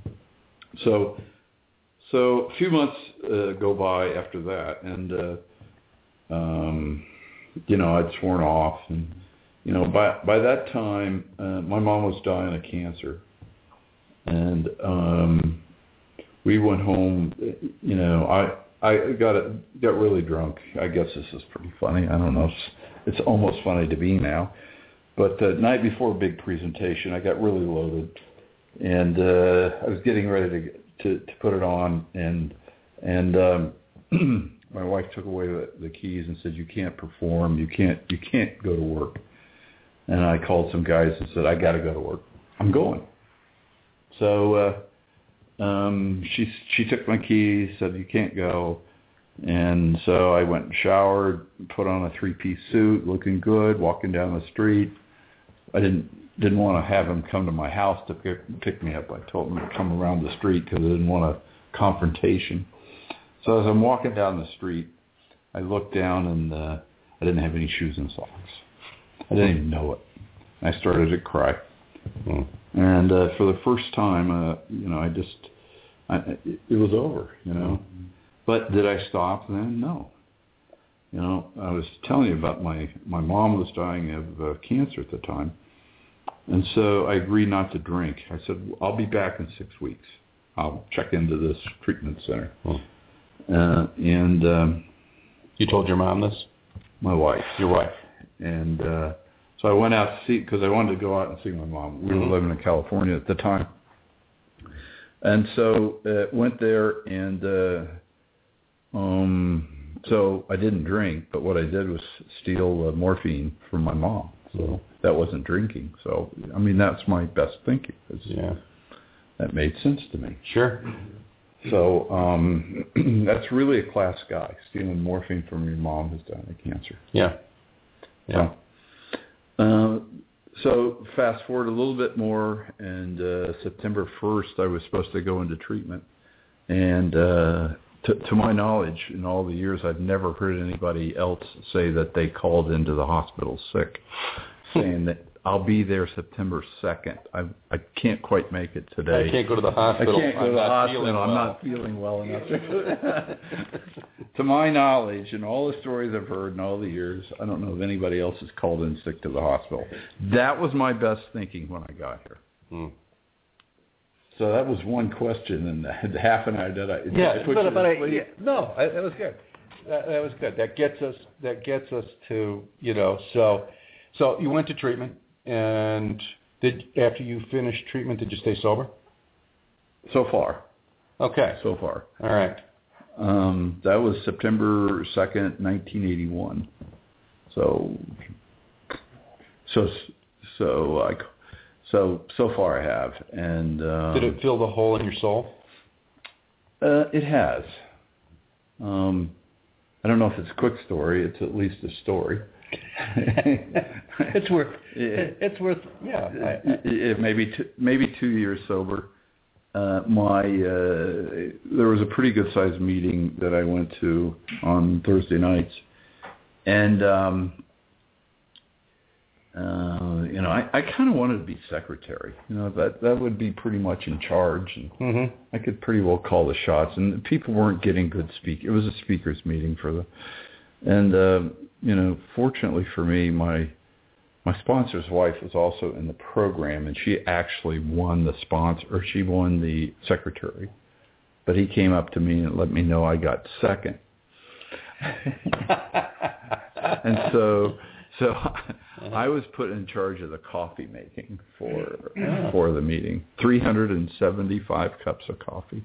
So, so a few months uh, go by after that, and, uh, um, you know, I'd sworn off. And, you know, by, by that time, uh, my mom was dying of cancer. And um, we went home, you know, I... I got it, got really drunk. I guess this is pretty funny. I don't know. It's, it's almost funny to me now. But the night before a big presentation, I got really loaded, and uh, I was getting ready to, to to put it on, and and um, my wife took away the, the keys and said, "You can't perform. You can't you can't go to work." And I called some guys and said, "I got to go to work. I'm going." So. Uh, Um, she she took my keys, said you can't go, and so I went and showered, put on a three-piece suit, looking good, walking down the street. I didn't didn't want to have him come to my house to pick, pick me up. I told him to come around the street because I didn't want a confrontation. So as I'm walking down the street, I looked down and uh, I didn't have any shoes and socks. I didn't even know it. I started to cry. Mm. And uh, for the first time, uh, you know, I just, I, it, it was over, you know. Mm-hmm. But did I stop then? No. You know, I was telling you about my, my mom was dying of uh, cancer at the time. And so I agreed not to drink. I said, I'll be back in six weeks. I'll check into this treatment center. Mm. Uh, and um, you told your mom this? My wife. Your wife. And uh, so I went out to see, because I wanted to go out and see my mom. We mm-hmm. were living in California at the time. And so uh, went there, and uh, um, so I didn't drink, but what I did was steal uh, morphine from my mom. So that wasn't drinking. So, I mean, that's my best thinking. It's, Yeah. That made sense to me. Sure. So um, that's really a class guy. Stealing morphine from your mom who's dying of cancer. Yeah. Yeah. So, uh, so fast forward a little bit more, and uh, September first, I was supposed to go into treatment. And uh, to, to my knowledge, in all the years, I've never heard anybody else say that they called into the hospital sick, saying that I'll be there September second. I I can't quite make it today. I can't go to the hospital. I can't go I'm to the not hospital. feeling I'm well. not feeling well enough. To my knowledge, and all the stories I've heard in all the years, I don't know if anybody else is called in sick to the hospital. That was my best thinking when I got here. Hmm. So that was one question, and the half an hour did I? Did Yeah, I put but, you but to I, sleep? yeah, no, I, that was good. That, that was good. That gets us. That gets us to you know. So, so you went to treatment, and did after you finished treatment, did you stay sober? So far, Okay. so far. All right. Um, that was September second, nineteen eighty-one. So, so, so like, so so far I have, and um, Did it fill the hole in your soul? Uh, it has. Um, I don't know if it's a quick story. It's at least a story. It's worth. It, It's worth. Yeah. I, I, it, it maybe two, maybe two years sober. Uh, my uh, there was a pretty good sized meeting that I went to on Thursday nights, and um, uh, you know I, I kind of wanted to be secretary. You know that that would be pretty much in charge, and mm-hmm. I could pretty well call the shots. And people weren't getting good speak. It was a speakers meeting for the, and uh, you know fortunately for me, my My sponsor's wife was also in the program, and she actually won the sponsor, or she won the secretary. But he came up to me and let me know I got second. And so, so I was put in charge of the coffee making for for the meeting. three hundred seventy-five cups of coffee.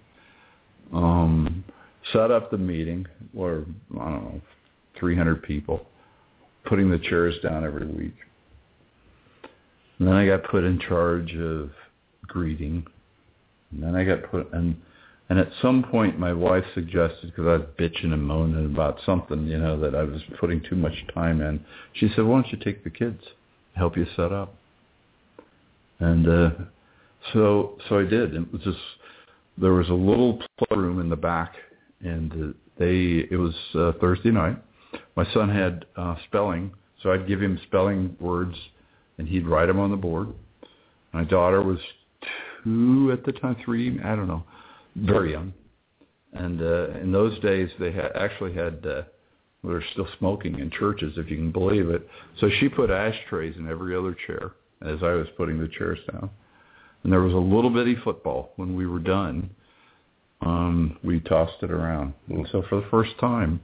Um, set up the meeting, or I don't know, three hundred people, putting the chairs down every week. And then I got put in charge of greeting. And then I got put, and and at some point my wife suggested, because I was bitching and moaning about something, you know, that I was putting too much time in. She said, "Why don't you take the kids, help you set up?" And uh, so so I did. It was just, there was a little playroom in the back, and uh, they it was uh, Thursday night. My son had uh, spelling, so I'd give him spelling words, and he'd write them on the board. My daughter was two at the time, three, I don't know, very young. And uh, in those days, they had actually had, uh, they were still smoking in churches, if you can believe it. So she put ashtrays in every other chair as I was putting the chairs down. And there was a little bitty football. When we were done, um, we tossed it around. And so for the first time,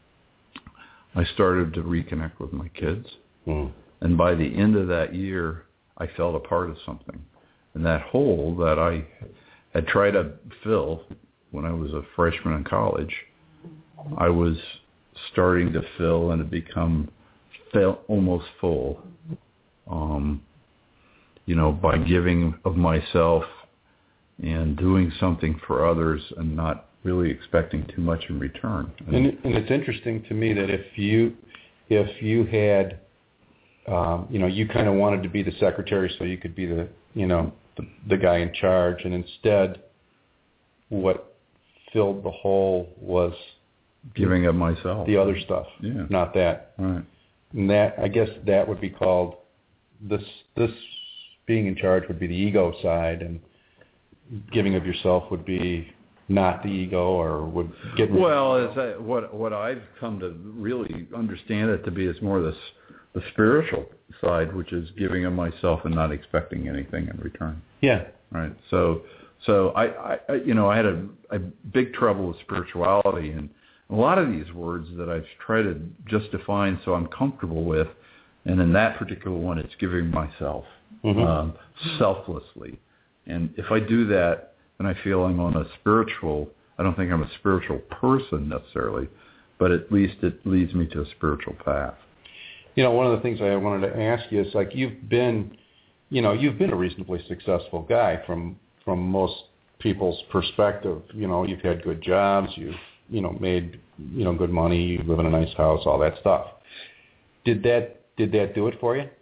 I started to reconnect with my kids. Mm. And by the end of that year, I felt a part of something. And that hole that I had tried to fill when I was a freshman in college, I was starting to fill and it become felt almost full, um, you know, by giving of myself and doing something for others and not really expecting too much in return. And, And, it, and it's interesting to me that if you, if you had, um, you know, you kind of wanted to be the secretary so you could be the, you know, the, the guy in charge, and instead, what filled the hole was giving of myself. the other stuff, Yeah. not that. Right. And that, I guess, that would be called this. This being in charge would be the ego side, and giving of yourself would be not the ego, or would get. Well, as I, what what I've come to really understand it to be is more this the spiritual side, which is giving of myself and not expecting anything in return. Yeah. Right. So so I, I you know I had a, a big trouble with spirituality, and a lot of these words that I've tried to just define so I'm comfortable with, and in that particular one, it's giving myself Mm-hmm. um, selflessly. And if I do that, then I feel I'm on a spiritual, I don't think I'm a spiritual person necessarily, but at least it leads me to a spiritual path. You know, one of the things I wanted to ask you is, like, you've been, you know, you've been a reasonably successful guy from from most people's perspective. You know, you've had good jobs, you've, you know, made, you know, good money, you live in a nice house, all that stuff. Did that did that do it for you?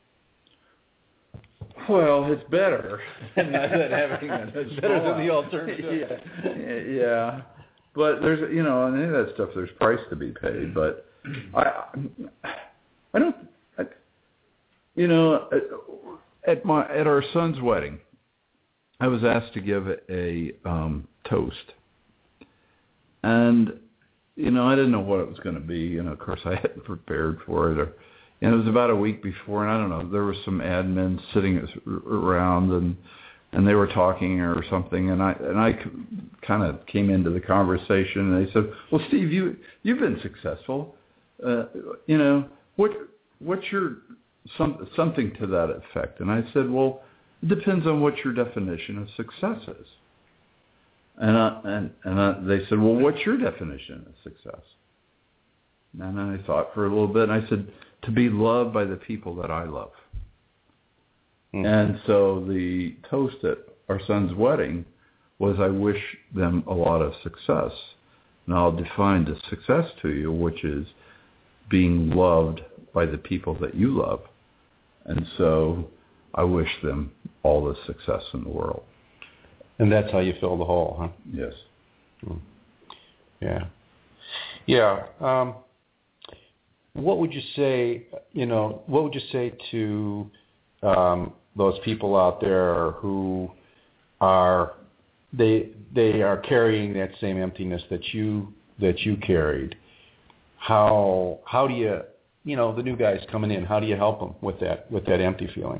Well, it's better than having a It's better than the alternative. Yeah. yeah, but there's, you know, on any of that stuff, there's price to be paid. But I, I don't, I, you know, at my at our son's wedding, I was asked to give a um, toast, and you know, I didn't know what it was going to be. You know, of course, I hadn't prepared for it, or. And it was about a week before, and I don't know, there was some admin sitting around, and and they were talking or something, and I and I kind of came into the conversation, and they said, "Well, Steve, you you've been successful, uh, you know, what what's your some something to that effect?" And I said, "Well, it depends on what your definition of success is." And I, and and I, they said, "Well, what's your definition of success?" And I thought for a little bit, and I said, to be loved by the people that I love. Mm-hmm. And so the toast at our son's wedding was, I wish them a lot of success. And I'll define the success to you, which is being loved by the people that you love. And so I wish them all the success in the world. And that's how you fill the hole, huh? Yes. Mm. Yeah. Yeah. Um, What would you say, you know, what would you say to um, those people out there who are, they they are carrying that same emptiness that you that you carried? How how do you, you know, the new guys coming in, how do you help them with that with that empty feeling?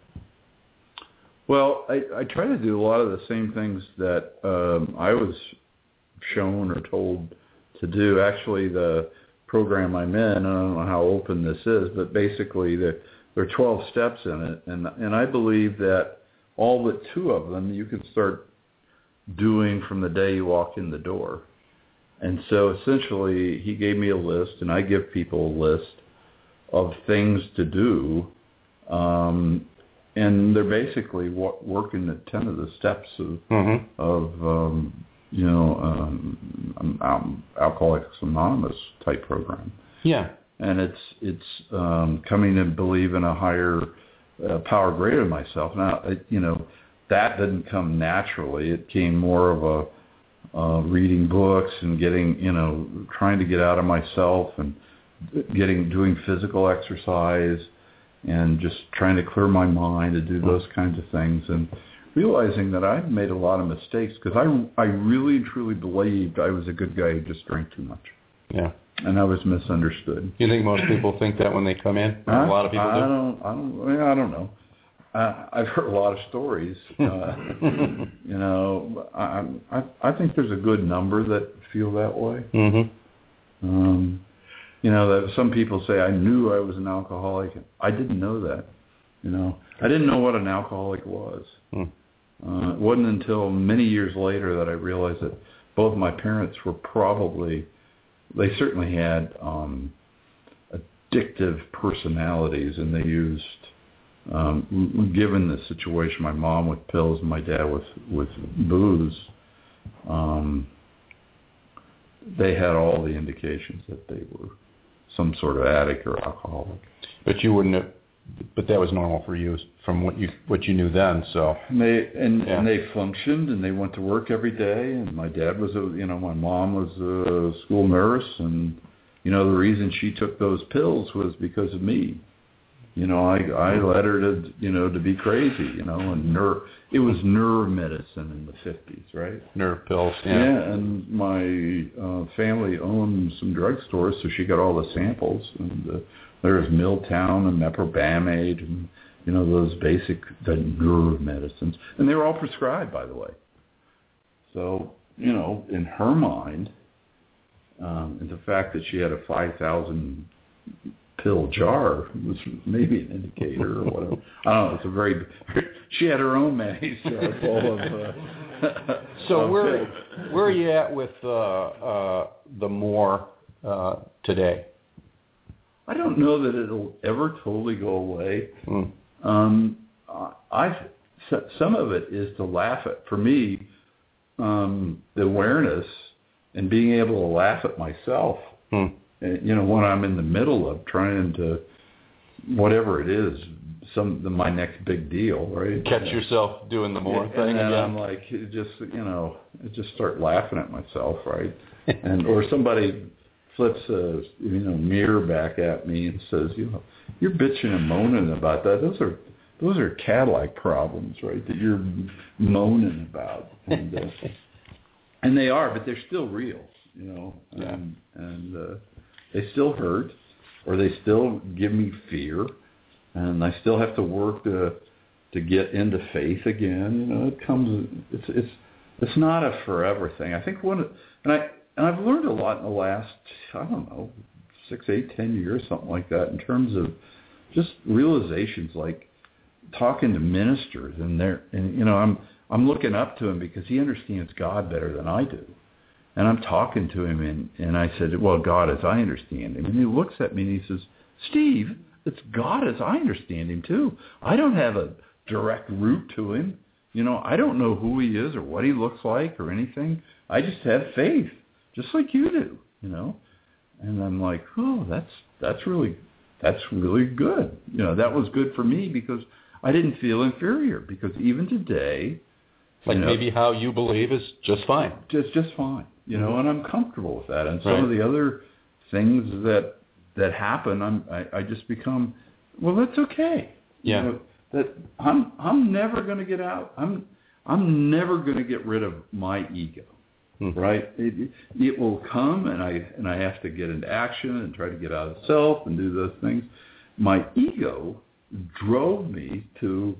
Well, I, I try to do a lot of the same things that um, I was shown or told to do. Actually, the program I'm in, I don't know how open this is, but basically there, there are twelve steps in it, and and I believe that all but two of them you can start doing from the day you walk in the door. And so essentially he gave me a list, and I give people a list of things to do, um, and they're basically working at ten of the steps of, mm-hmm. of um, you know, um, um, Alcoholics Anonymous type program. Yeah. And it's it's um, coming to believe in a higher uh, power greater than myself. Now, it, you know, that didn't come naturally. It came more of a uh, reading books and getting, you know, trying to get out of myself and getting doing physical exercise and just trying to clear my mind to do those kinds of things, and realizing that I'd made a lot of mistakes because I, I really truly believed I was a good guy who just drank too much. Yeah. And I was misunderstood. You think most people think that when they come in? Uh, a lot of people I do? Don't, I don't, I, mean, I don't know. Uh, I've heard a lot of stories. Uh, you know, I, I, I think there's a good number that feel that way. Mm-hmm. Um, you know, that some people say, I knew I was an alcoholic. I didn't know that. You know, I didn't know what an alcoholic was. Mm. Uh, it wasn't until many years later that I realized that both my parents were probably, they certainly had um, addictive personalities, and they used, um, given the situation, my mom with pills and my dad with, with booze, um, they had all the indications that they were some sort of addict or alcoholic. But you wouldn't have, but that was normal for you from what you what you knew then. So and they and, yeah. and they functioned, and they went to work every day. And my dad was a, you know, my mom was a school nurse, and you know the reason she took those pills was because of me. You know, I I led her to you know to be crazy. You know, and nerve it was nerve medicine in the fifties, right? Nerve pills. Yeah. Yeah, and my uh, family owned some drugstores, so she got all the samples, and uh, there was Milltown and Meprovamate, and you know those basic the nerve medicines, and they were all prescribed, by the way. So you know, in her mind, um, and the fact that she had a five thousand pill jar was maybe an indicator or whatever. I don't know. It's a very. She had her own mayonnaise jar full of. Uh, so of where pills. where are you at with uh, uh, the more uh, today? I don't know that it'll ever totally go away. Mm. Um, I some of it is to laugh at. For me, um, the awareness and being able to laugh at myself. Mm. You know, when I'm in the middle of trying to, whatever it is, some the, my next big deal, right? Catch yourself doing the more and thing. And then again. I'm like, it just, you know, I just start laughing at myself, right? and or somebody flips a, you know, mirror back at me and says, you know, you're bitching and moaning about that. Those are those are Cadillac problems, right? That you're moaning about, and uh, and they are, but they're still real, you know, yeah. and and uh, they still hurt, or they still give me fear. And I still have to work to to get into faith again. You know, it comes. It's it's it's not a forever thing. I think one, and I and I've learned a lot in the last, I don't know, six, eight, ten years, something like that, in terms of just realizations like talking to ministers, and they're and you know I'm I'm looking up to him because he understands God better than I do, and I'm talking to him, and and I said, well, God as I understand him, and he looks at me and he says, Steve, it's God as I understand him, too. I don't have a direct route to him. You know, I don't know who he is or what he looks like or anything. I just have faith, just like you do, you know. And I'm like, oh, that's that's really that's really good. You know, that was good for me because I didn't feel inferior, because even today, like you know, maybe how you believe is just fine. Just just fine, you know, Mm-hmm. and I'm comfortable with that. And some right. of the other things that that happen, I'm, I, I just become, well, that's okay. Yeah. You know, that I'm I'm never going to get out. I'm I'm never going to get rid of my ego, mm-hmm. right? It, it will come, and I and I have to get into action and try to get out of self and do those things. My ego drove me to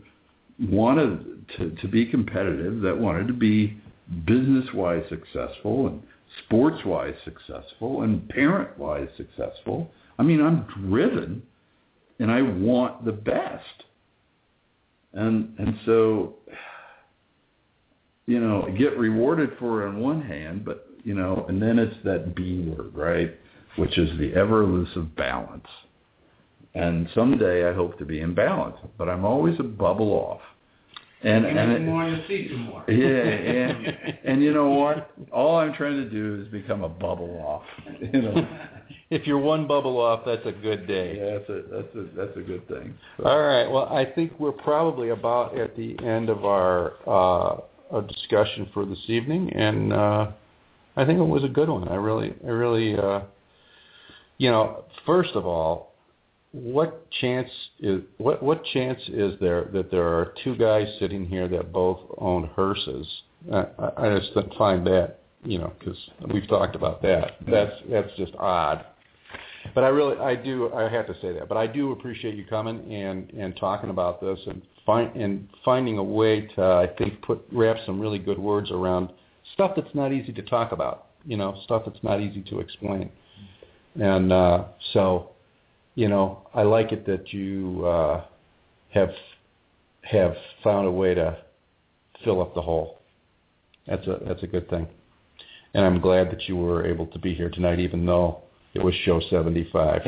wanted to, to be competitive, that wanted to be business-wise successful and sports-wise successful and parent-wise successful. I mean, I'm driven, and I want the best. And and so, you know, get rewarded for it on one hand, but, you know, and then it's that B word, right, which is the ever-elusive balance. And someday I hope to be in balance, but I'm always a bubble off. And, you and need it, more to see some more. Yeah, and, and you know what? All I'm trying to do is become a bubble off. You know, if you're one bubble off, that's a good day. yeah, that's a that's a that's a good thing. So. All right. Well, I think we're probably about at the end of our uh, our discussion for this evening, and uh, I think it was a good one. I really, I really, uh, you know, first of all, what chance is what what chance is there that there are two guys sitting here that both own hearses? Uh, I, I just find that, you know, because we've talked about that. That's that's just odd. But I really, I do, I have to say that. But I do appreciate you coming and, and talking about this and find and finding a way to, I think, put wrap some really good words around stuff that's not easy to talk about. You know, stuff that's not easy to explain. And uh, so. You know, I like it that you uh, have have found a way to fill up the hole. That's a that's a good thing, and I'm glad that you were able to be here tonight, even though it was show seventy-five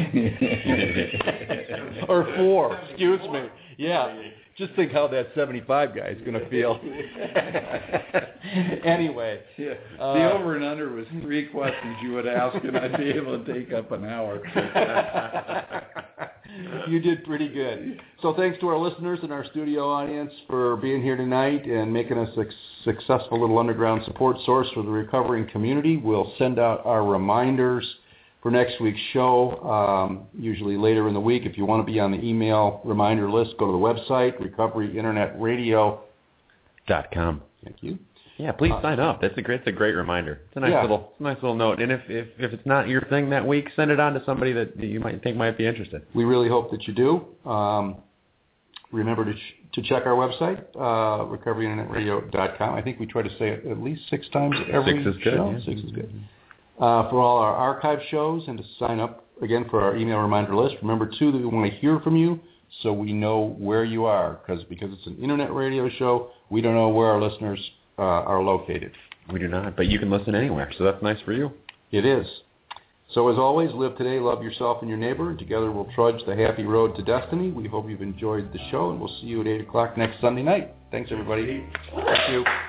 or four. Excuse me. Yeah, just think how that seventy-five guy is going to feel. Anyway, yeah. uh, the over and under was three questions you would ask, and I'd be able to take up an hour. You did pretty good. So thanks to our listeners and our studio audience for being here tonight and making us a successful little underground support source for the recovering community. We'll send out our reminders for next week's show, um, usually later in the week. If you want to be on the email reminder list, go to the website, recovery internet radio dot com. Thank you. Yeah, please Uh, sign up. That's a great, it's a great reminder. It's a nice yeah. little, nice little note. And if, if if it's not your thing that week, send it on to somebody that you might think might be interested. We really hope that you do. Um, remember to ch- to check our website, uh, recovery internet radio dot com. I think we try to say it at least six times every Six is good, show. yeah. Six is good. Uh, for all our archive shows and to sign up again for our email reminder list. Remember too that we want to hear from you, so we know where you are, because because it's an internet radio show, we don't know where our listeners uh, are located. We do not, but you can listen anywhere, so that's nice for you. It is. So as always, live today, love yourself and your neighbor, and together we'll trudge the happy road to destiny. We hope you've enjoyed the show, and we'll see you at eight o'clock next Sunday night. Thanks, everybody. Thank you.